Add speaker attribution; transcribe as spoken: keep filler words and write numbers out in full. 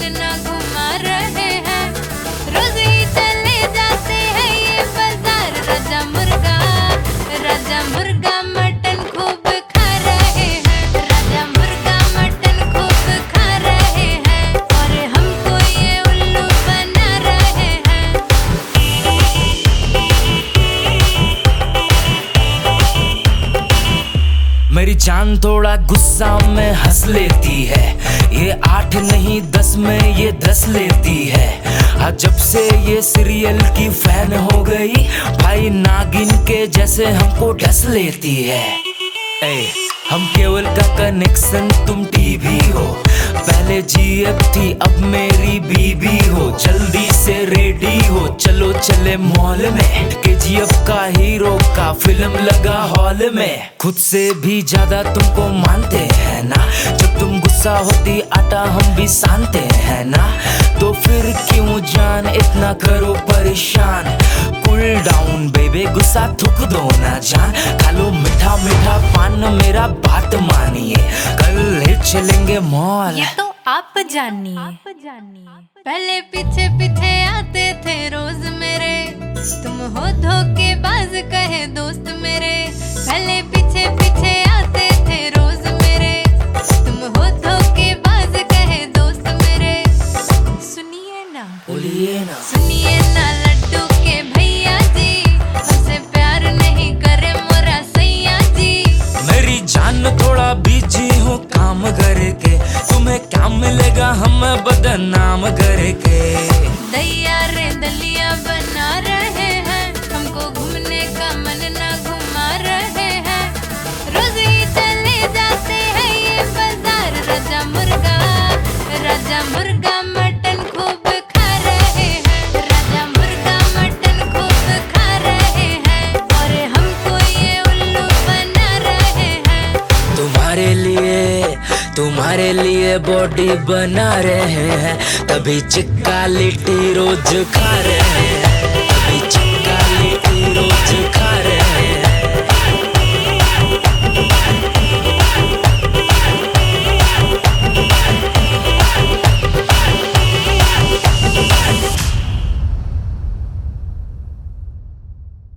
Speaker 1: मन ना घुमा रहे हैं। रोज ही चले जाते हैं ये बाजार। राजा मुर्गा राजा मुर्गा मटन खूब खा रहे हैं। राजा मुर्गा मटन खूब खा रहे हैं और हमको ये उल्लू बना रहे हैं।
Speaker 2: मेरी जान थोड़ा गुस्सा में हंस लेती है। ये आठ नहीं दस में ये दस लेती है। हाँ, जब से ये सीरियल की फैन हो गई, भाई नागिन के जैसे हमको डस लेती है। ए, हम केवल का कनेक्शन तुम टीवी हो। पहले जीएफ थी अब मेरी बीबी हो। जल्दी से रेडी हो चलो चले मॉल में। केजीएफ का हीरो का फिल्म लगा हॉल में। खुद से भी ज्यादा तुमको मानते हैं ना। जब तुम गुस्सा होती आटा हम भी सानते हैं ना। तो फिर क्यों जान इतना करो परेशान। कूल डाउन बेबी गुस्सा थूक दो ना जान। खा लो मीठा मीठा पान मेरा बात मानिए। कल ही चलेंगे मॉल।
Speaker 1: ये तो आप जानिए। पहले पीछे पीछे आते थे रोज मेरे। तुम हो धोखेबाज कहे दोस्त मेरे। पहले पीछे पीछे आते थे रोज मेरे। तुम हो धोखेबाज कहे दोस्त मेरे। सुनिए ना
Speaker 2: बोलिए ना
Speaker 1: सुनिए ना लड्डू के भैया जी। हमसे प्यार नहीं करे मोरा सैया जी।
Speaker 2: मेरी जान थोड़ा बिजी हूँ काम करके। तुम्हें क्या मिलेगा हम बदनाम करके।
Speaker 1: दैया रे दलिया बना रहे हैं। हमको घूमने का मन ना घुमा रहे हैं। रोज ही चले जाते हैं ये बाजार। राजा मुर्गा राजा मुर्गा मटन खूब खा रहे हैं। राजा मुर्गा मटन खूब खा रहे हैं और हमको ये उल्लू बना रहे हैं।
Speaker 2: तुम्हारे लिए तुम्हारे लिए बॉडी बना रहे हैं। तभी चिक्का लिट्टी रोज खा रहे हैं। तभी चिक्का लिट्टी रोज खा रहे हैं।